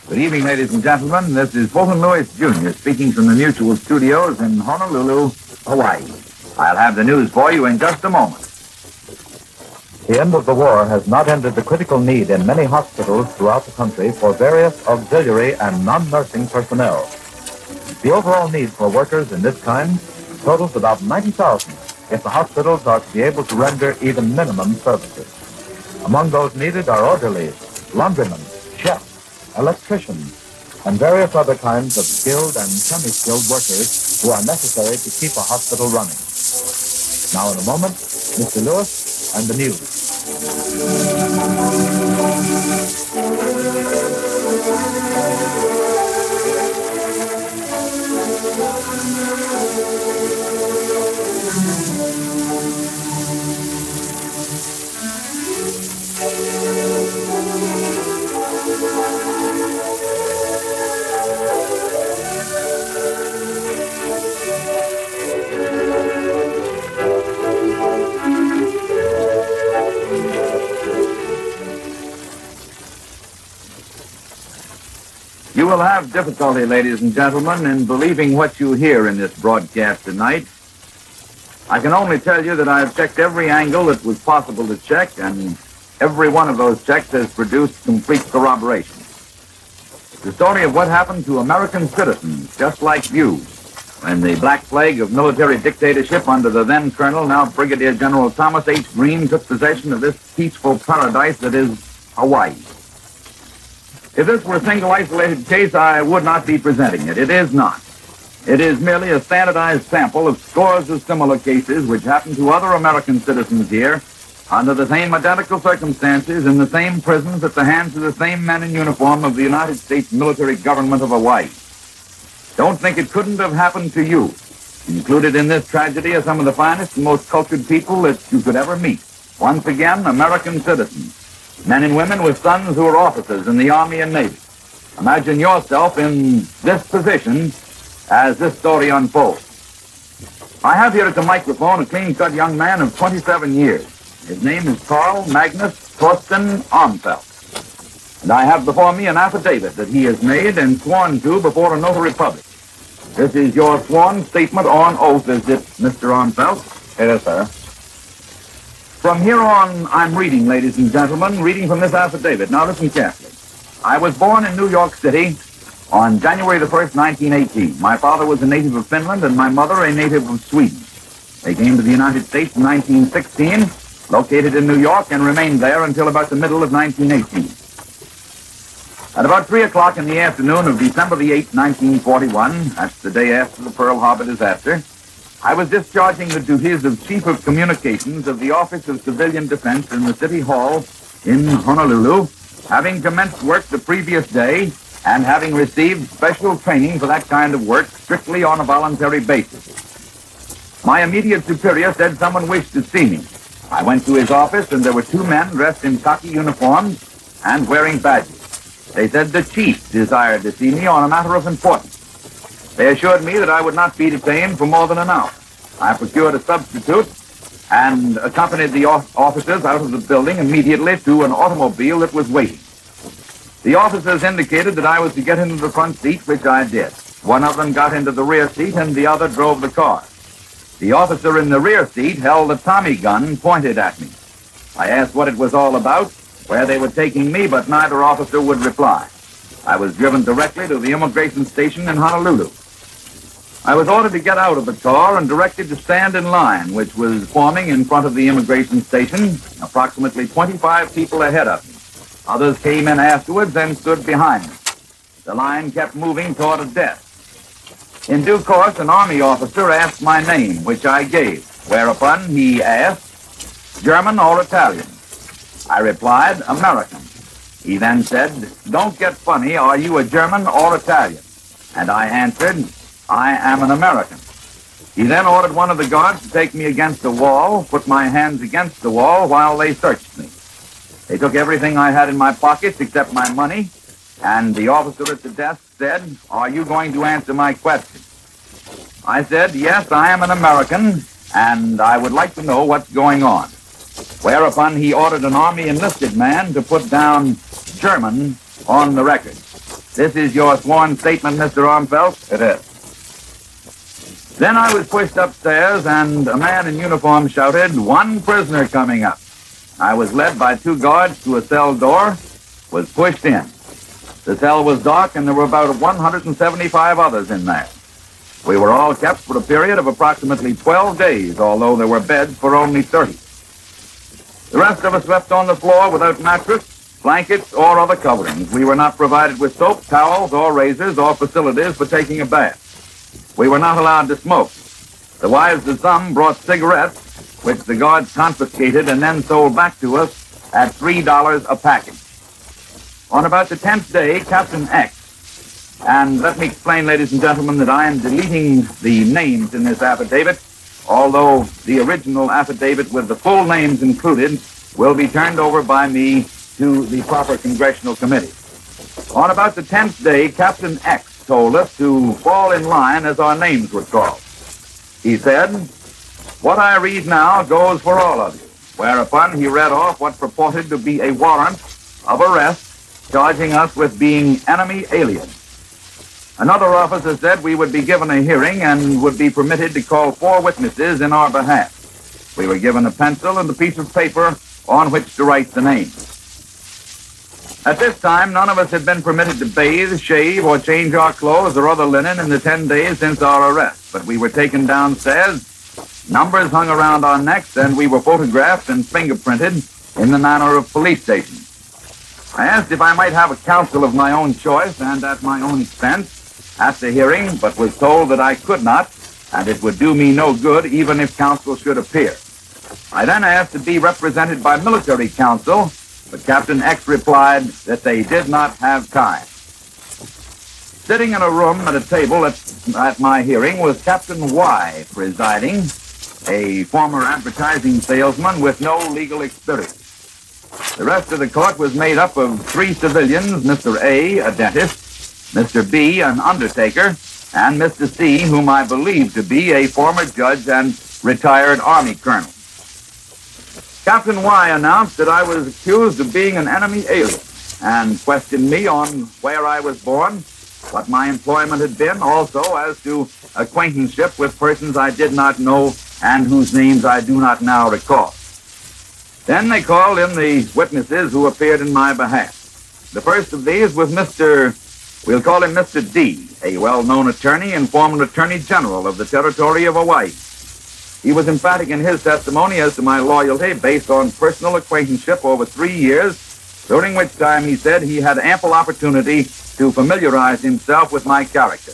Good evening, ladies and gentlemen. This is Fulton Lewis, Jr. speaking from the Mutual Studios in Honolulu, Hawaii. I'll have the news for you in just a moment. The end of the war has not ended the critical need in many hospitals throughout the country for various auxiliary and non-nursing personnel. The overall need for workers in this kind totals about 90,000 if the hospitals are to be able to render even minimum services. Among those needed are orderlies, laundrymen, chefs, electricians, and various other kinds of skilled and semi-skilled workers who are necessary to keep a hospital running. Now in a moment, Mr. Lewis and the news. You will have difficulty, ladies and gentlemen, in believing what you hear in this broadcast tonight. I can only tell you that I've checked every angle that was possible to check, and every one of those checks has produced complete corroboration. The story of what happened to American citizens, just like you, when the black flag of military dictatorship under the then Colonel, now Brigadier General Thomas H. Greene, took possession of this peaceful paradise that is Hawaii. If this were a single isolated case, I would not be presenting it. It is not. It is merely a standardized sample of scores of similar cases which happened to other American citizens here under the same identical circumstances in the same prisons at the hands of the same men in uniform of the United States military government of Hawaii. Don't think it couldn't have happened to you. Included in this tragedy are some of the finest and most cultured people that you could ever meet. Once again, American citizens. Men and women with sons who are officers in the Army and Navy. Imagine yourself in this position as this story unfolds. I have here at the microphone a clean-cut young man of 27 years. His name is Carl Magnus Thorsten Armfeldt. And I have before me an affidavit that he has made and sworn to before a notary public. This is your sworn statement on oath, is it, Mr. Armfeldt? It is, sir. From here on, I'm reading, ladies and gentlemen, reading from this affidavit. Now listen carefully. I was born in New York City on January the 1st, 1918. My father was a native of Finland and my mother a native of Sweden. They came to the United States in 1916, located in New York, and remained there until about the middle of 1918. At about 3 o'clock in the afternoon of December the 8th, 1941, that's the day after the Pearl Harbor disaster, I was discharging the duties of Chief of Communications of the Office of Civilian Defense in the City Hall in Honolulu, having commenced work the previous day and having received special training for that kind of work strictly on a voluntary basis. My immediate superior said someone wished to see me. I went to his office and there were two men dressed in khaki uniforms and wearing badges. They said the chief desired to see me on a matter of importance. They assured me that I would not be detained for more than an hour. I procured a substitute and accompanied the officers out of the building immediately to an automobile that was waiting. The officers indicated that I was to get into the front seat, which I did. One of them got into the rear seat and the other drove the car. The officer in the rear seat held a Tommy gun pointed at me. I asked what it was all about, where they were taking me, but neither officer would reply. I was driven directly to the immigration station in Honolulu. I was ordered to get out of the car and directed to stand in line, which was forming in front of the immigration station, approximately 25 people ahead of me. Others came in afterwards and stood behind me. The line kept moving toward a desk. In due course, an Army officer asked my name, which I gave, whereupon he asked, German or Italian? I replied, American. He then said, don't get funny, are you a German or Italian? And I answered, I am an American. He then ordered one of the guards to take me against the wall, put my hands against the wall while they searched me. They took everything I had in my pockets except my money, and the officer at the desk said, are you going to answer my question? I said, yes, I am an American, and I would like to know what's going on. Whereupon he ordered an Army enlisted man to put down German on the record. This is your sworn statement, Mr. Armfelt? It is. Then I was pushed upstairs, and a man in uniform shouted, "One prisoner coming up." I was led by 2 guards to a cell door, was pushed in. The cell was dark, and there were about 175 others in there. We were all kept for a period of approximately 12 days, although there were beds for only 30. The rest of us slept on the floor without mattress, blankets, or other coverings. We were not provided with soap, towels, or razors, or facilities for taking a bath. We were not allowed to smoke. The wives of some brought cigarettes, which the guards confiscated and then sold back to us at $3 a package. On about the 10th day, Captain X, and let me explain, ladies and gentlemen, that I am deleting the names in this affidavit, although the original affidavit with the full names included will be turned over by me to the proper congressional committee. On about the 10th day, Captain X told us to fall in line as our names were called. He said, "What I read now goes for all of you," whereupon he read off what purported to be a warrant of arrest charging us with being enemy aliens. Another officer said we would be given a hearing and would be permitted to call 4 witnesses in our behalf. We were given a pencil and a piece of paper on which to write the names. At this time, none of us had been permitted to bathe, shave, or change our clothes or other linen in the 10 days since our arrest, but we were taken downstairs, numbers hung around our necks, and we were photographed and fingerprinted in the manner of police stations. I asked if I might have a counsel of my own choice and at my own expense at the hearing, but was told that I could not, and it would do me no good even if counsel should appear. I then asked to be represented by military counsel, but Captain X replied that they did not have time. Sitting in a room at a table at my hearing was Captain Y presiding, a former advertising salesman with no legal experience. The rest of the court was made up of 3 civilians, Mr. A, a dentist, Mr. B, an undertaker, and Mr. C, whom I believe to be a former judge and retired Army colonel. Captain Y announced that I was accused of being an enemy alien and questioned me on where I was born, what my employment had been, also as to acquaintanceship with persons I did not know and whose names I do not now recall. Then they called in the witnesses who appeared in my behalf. The first of these was we'll call him Mr. D, a well-known attorney and former Attorney General of the Territory of Hawaii. He was emphatic in his testimony as to my loyalty based on personal acquaintanceship over 3 years, during which time he said he had ample opportunity to familiarize himself with my character.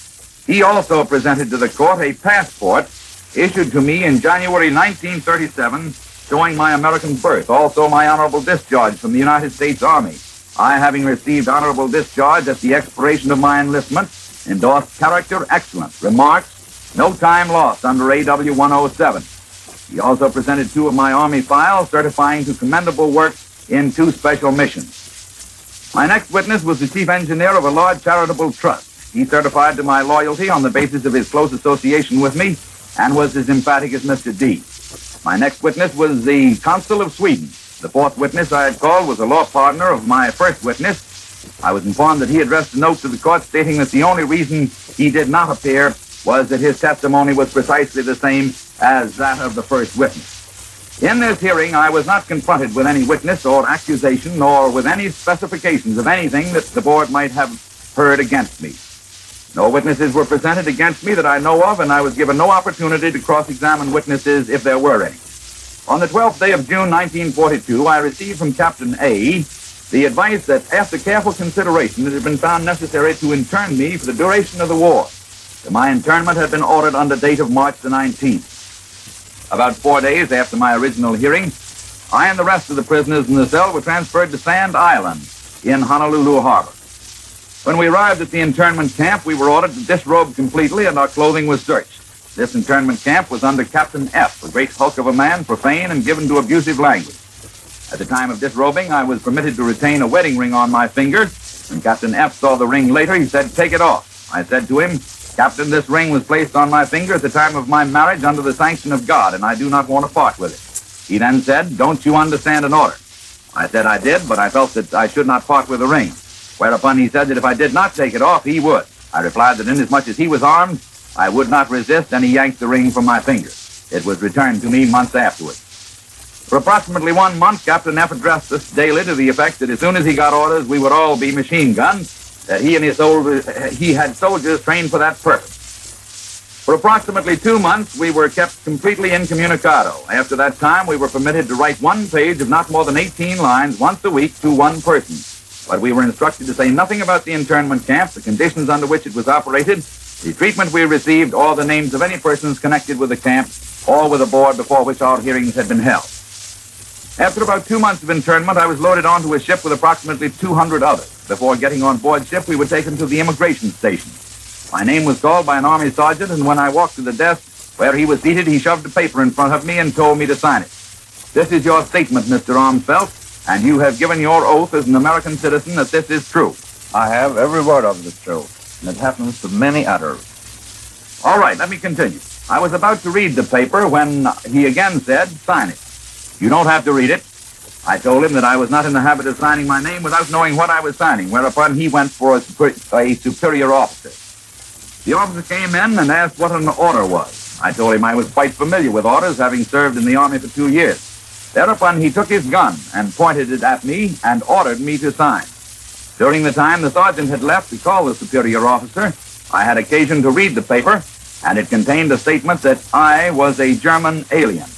He also presented to the court a passport issued to me in January 1937 showing my American birth, also my honorable discharge from the United States Army. I, having received honorable discharge at the expiration of my enlistment, endorsed character excellent, remarks, no time lost under AW 107. He also presented 2 of my Army files certifying to commendable work in 2 special missions. My next witness was the chief engineer of a large charitable trust. He certified to my loyalty on the basis of his close association with me and was as emphatic as Mr. D. My next witness was the consul of Sweden. The 4th witness I had called was a law partner of my first witness. I was informed that he addressed a note to the court stating that the only reason he did not appear was that his testimony was precisely the same as that of the first witness. In this hearing, I was not confronted with any witness or accusation nor with any specifications of anything that the board might have heard against me. No witnesses were presented against me that I know of, and I was given no opportunity to cross-examine witnesses if there were any. On the 12th day of June 1942, I received from Captain A the advice that after careful consideration it had been found necessary to intern me for the duration of the war. My internment had been ordered under date of March the 19th. About 4 days after my original hearing, I and the rest of the prisoners in the cell were transferred to Sand Island in Honolulu Harbor. When we arrived at the internment camp, we were ordered to disrobe completely and our clothing was searched. This internment camp was under Captain F, a great hulk of a man, profane and given to abusive language. At the time of disrobing, I was permitted to retain a wedding ring on my finger. When Captain F saw the ring later, he said, "Take it off." I said to him, "Captain, this ring was placed on my finger at the time of my marriage under the sanction of God, and I do not want to part with it." He then said, "Don't you understand an order?" I said I did, but I felt that I should not part with the ring. whereupon he said that if I did not take it off, he would. I replied that inasmuch as he was armed, I would not resist, and he yanked the ring from my finger. It was returned to me months afterwards. For approximately 1 month, Captain F. addressed us daily to the effect that as soon as he got orders, we would all be machine guns, that he had soldiers trained for that purpose. For approximately 2 months, we were kept completely incommunicado. After that time, we were permitted to write 1 page of not more than 18 lines once a week to one person. But we were instructed to say nothing about the internment camp, the conditions under which it was operated, the treatment we received, or the names of any persons connected with the camp, or with the board before which our hearings had been held. After about 2 months of internment, I was loaded onto a ship with approximately 200 others. Before getting on board ship, we were taken to the immigration station. My name was called by an Army sergeant, and when I walked to the desk where he was seated, he shoved a paper in front of me and told me to sign it. This is your statement, Mr. Armsfelt, and you have given your oath as an American citizen that this is true. I have every word of it true, and it happens to many others. All right, let me continue. I was about to read the paper when he again said, sign it. You don't have to read it. I told him that I was not in the habit of signing my name without knowing what I was signing, whereupon he went for a superior officer. The officer came in and asked what an order was. I told him I was quite familiar with orders, having served in the Army for 2 years. Thereupon he took his gun and pointed it at me and ordered me to sign. During the time the sergeant had left to call the superior officer, I had occasion to read the paper, and it contained a statement that I was a German alien.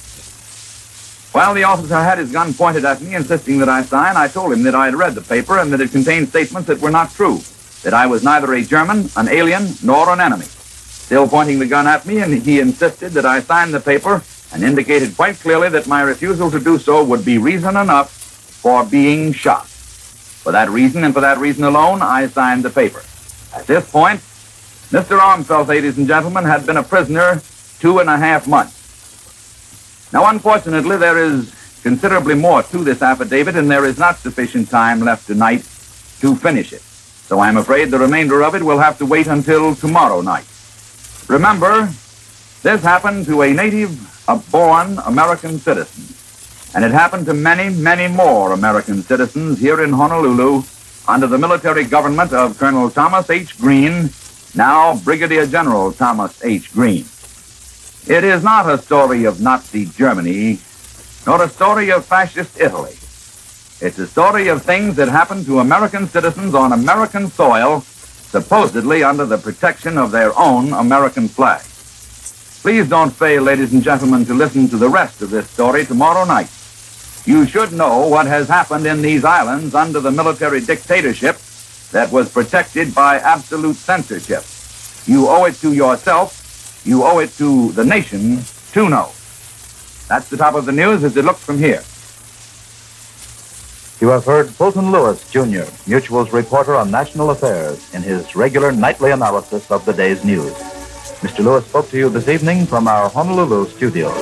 While the officer had his gun pointed at me, insisting that I sign, I told him that I had read the paper and that it contained statements that were not true, that I was neither a German, an alien, nor an enemy. Still pointing the gun at me, and he insisted that I sign the paper and indicated quite clearly that my refusal to do so would be reason enough for being shot. For that reason, and for that reason alone, I signed the paper. At this point, Mr. Armsfelt, ladies and gentlemen, had been a prisoner 2.5 months. Now, unfortunately, there is considerably more to this affidavit, and there is not sufficient time left tonight to finish it. So I'm afraid the remainder of it will have to wait until tomorrow night. Remember, this happened to a native-born American citizen, and it happened to many, many more American citizens here in Honolulu under the military government of Colonel Thomas H. Green, now Brigadier General Thomas H. Green. It is not a story of Nazi Germany, nor a story of fascist Italy. It's a story of things that happened to American citizens on American soil, supposedly under the protection of their own American flag. Please don't fail, ladies and gentlemen, to listen to the rest of this story tomorrow night. You should know what has happened in these islands under the military dictatorship that was protected by absolute censorship. You owe it to yourself, you owe it to the nation to know. That's the top of the news as it looks from here. You have heard Fulton Lewis, Jr., Mutual's reporter on national affairs, in his regular nightly analysis of the day's news. Mr. Lewis spoke to you this evening from our Honolulu studios.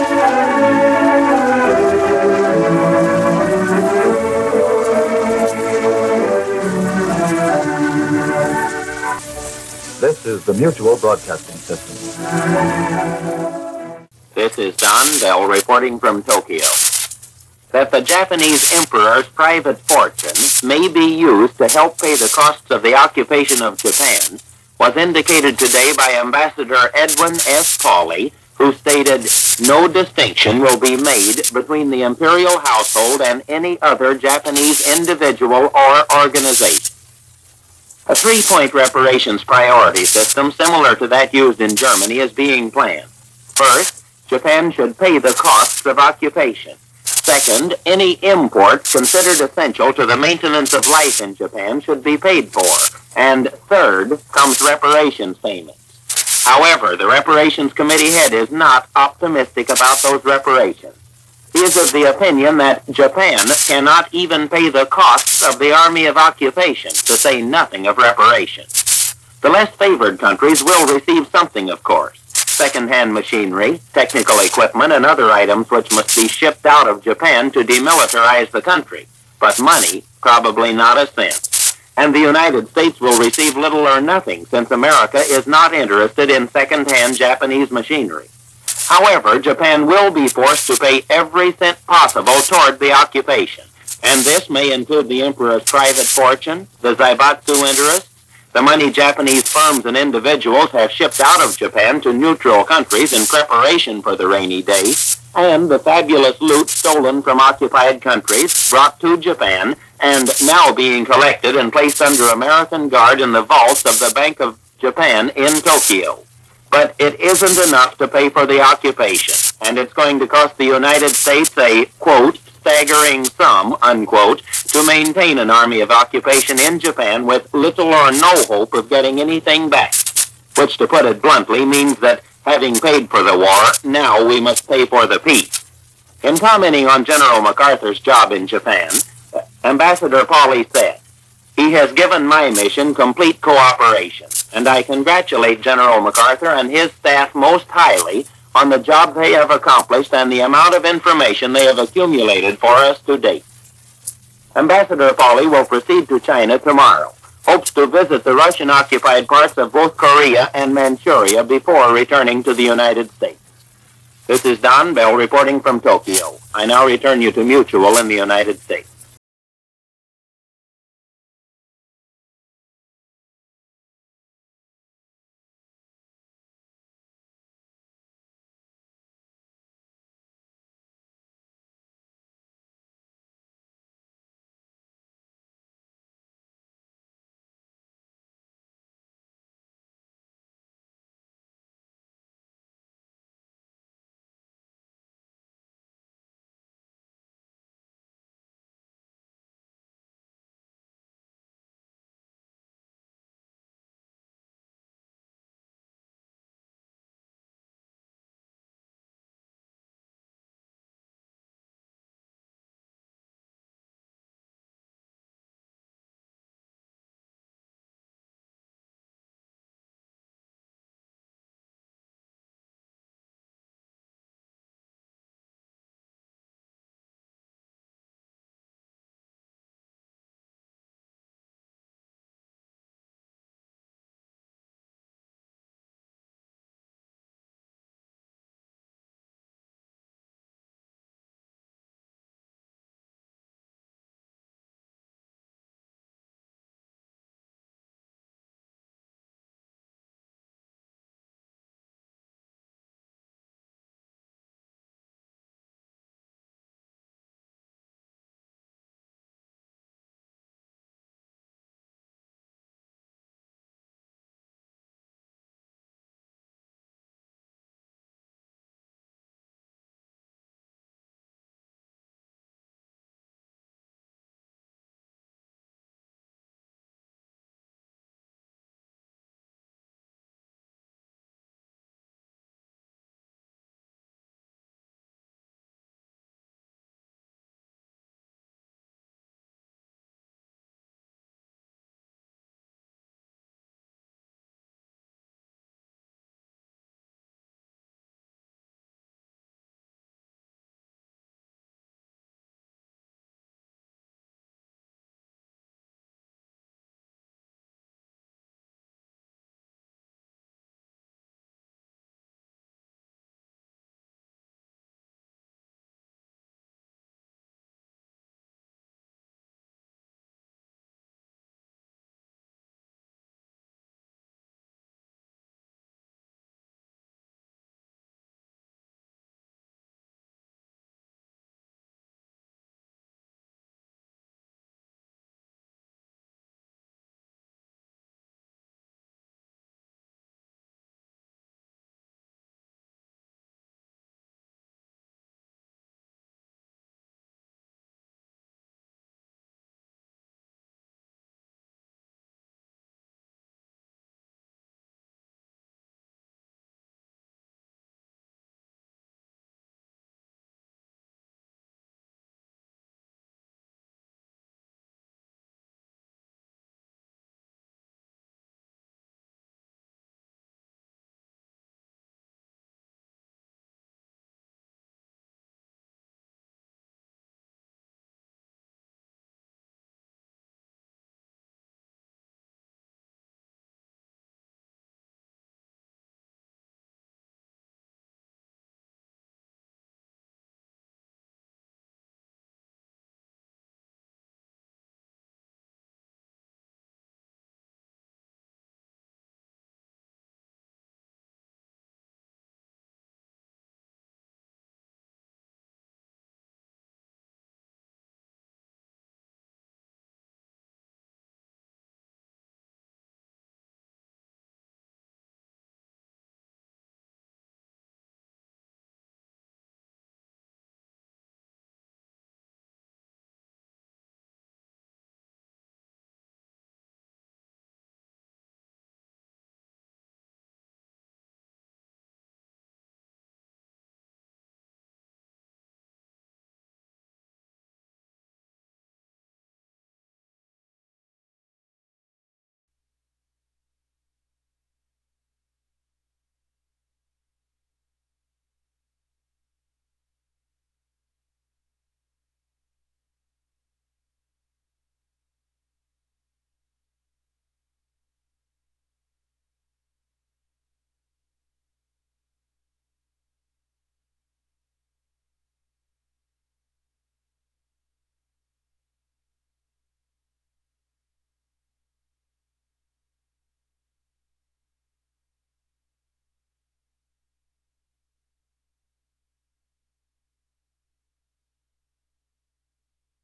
This is the Mutual Broadcasting System. This is Don Bell reporting from Tokyo. That the Japanese emperor's private fortune may be used to help pay the costs of the occupation of Japan was indicated today by Ambassador Edwin S. Pauley, who stated, no distinction will be made between the imperial household and any other Japanese individual or organization. A three-point reparations priority system similar to that used in Germany is being planned. First, Japan should pay the costs of occupation. Second, any imports considered essential to the maintenance of life in Japan should be paid for. And third comes reparations payments. However, the Reparations Committee head is not optimistic about those reparations. He is of the opinion that Japan cannot even pay the costs of the Army of Occupation, to say nothing of reparations. The less favored countries will receive something, of course. Second-hand machinery, technical equipment, and other items which must be shipped out of Japan to demilitarize the country. But money, probably not a cent. And the United States will receive little or nothing, since America is not interested in second-hand Japanese machinery. However, Japan will be forced to pay every cent possible toward the occupation. and this may include the Emperor's private fortune, the Zaibatsu interest, the money Japanese firms and individuals have shipped out of Japan to neutral countries in preparation for the rainy day, and the fabulous loot stolen from occupied countries, brought to Japan, and now being collected and placed under American guard in the vaults of the Bank of Japan in Tokyo. But it isn't enough to pay for the occupation, and it's going to cost the United States a, quote, staggering sum, unquote, to maintain an army of occupation in Japan with little or no hope of getting anything back, which, to put it bluntly, means that having paid for the war, now we must pay for the peace. In commenting on General MacArthur's job in Japan, Ambassador Pauley said, "He has given my mission complete cooperation, and I congratulate General MacArthur and his staff most highly on the job they have accomplished and the amount of information they have accumulated for us to date." Ambassador Pauley will proceed to China tomorrow, hopes to visit the Russian-occupied parts of both Korea and Manchuria before returning to the United States. This is Don Bell reporting from Tokyo. I now return you to Mutual in the United States.